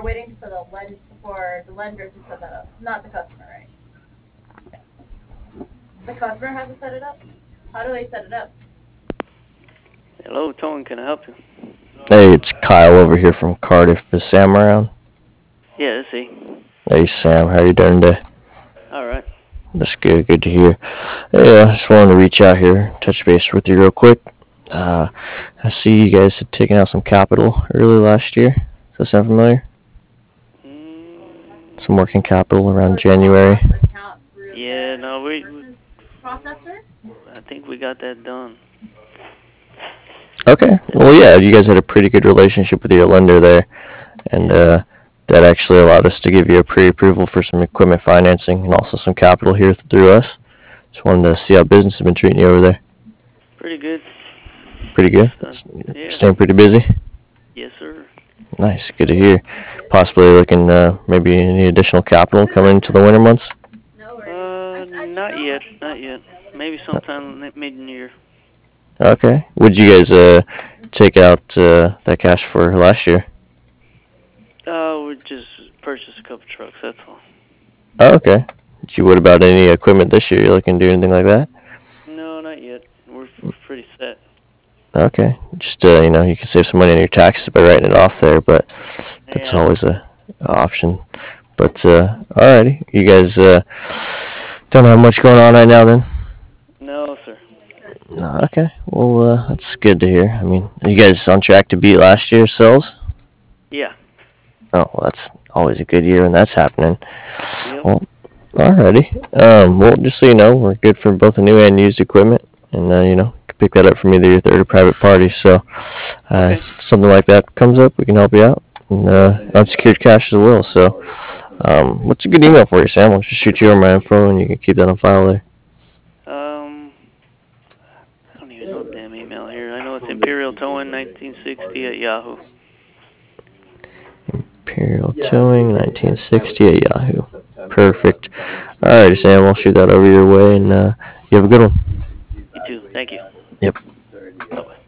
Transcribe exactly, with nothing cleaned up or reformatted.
waiting for the lend for the lender to set that up, not the customer, right? The customer has to set it up. How do they set it up? Hello, Tone. Can I help you? Hey, it's Kyle over here from Cardiff. Is Sam around? Yeah, let's see. Hey, Sam. How you doing today? All right. That's good. Good to hear. Hey, I just wanted to reach out here, touch base with you real quick. Uh, I see you guys had taken out some capital early last year. Does that sound familiar? Mm, Some working capital So around it's all January. off the account through yeah, the no, we, we, merchant processor. I think we got that done. Okay. Well, yeah, you guys had a pretty good relationship with your lender there, and Yeah. uh, that actually allowed us to give you a pre-approval for some equipment financing and also some capital here through us. Just wanted to see how business has been treating you over there. Pretty good. Pretty good. Uh, yeah. Staying pretty busy. Yes, sir. Nice. Good to hear. Possibly looking uh, maybe any additional capital coming into the winter months. No worries. Uh, I, I just not know yet. I've been Not talking yet. to Taylor. Maybe sometime mid-year. Okay. Would you guys uh, take out uh, that cash for last year? Uh, we just purchased a couple trucks. That's all. Oh, okay. Did you, what about any equipment this year? You looking to do anything like that? No, not yet. We're we're pretty set. Okay. Just uh, you know, you can save some money on your taxes by writing it off there, but that's Yeah. always a, a option. But uh, alrighty, you guys uh, don't have much going on right now then. No, sir. No, okay. Well, uh, that's good to hear. I mean, are you guys on track to beat last year's sales? Yeah. Oh, well, that's always a good year when that's happening. Yep. Well, alrighty. Um, well, just so you know, we're good for both the new and used equipment, and uh, you know, you can pick that up from either your third or private party. So, uh, Okay. if something like that comes up, we can help you out, and uh, unsecured cash as well. So, um, what's a good email for you, Sam? I'll just shoot you over my info, and you can keep that on file there. Um, I don't even know the damn email here. I know it's Imperial Towing nineteen sixty at Yahoo. Imperial Towing, nineteen sixty at Yahoo. Perfect. Alrighty, Sam. I'll shoot that over your way, and uh, you have a good one. You too. Thank you. Yep. Bye bye.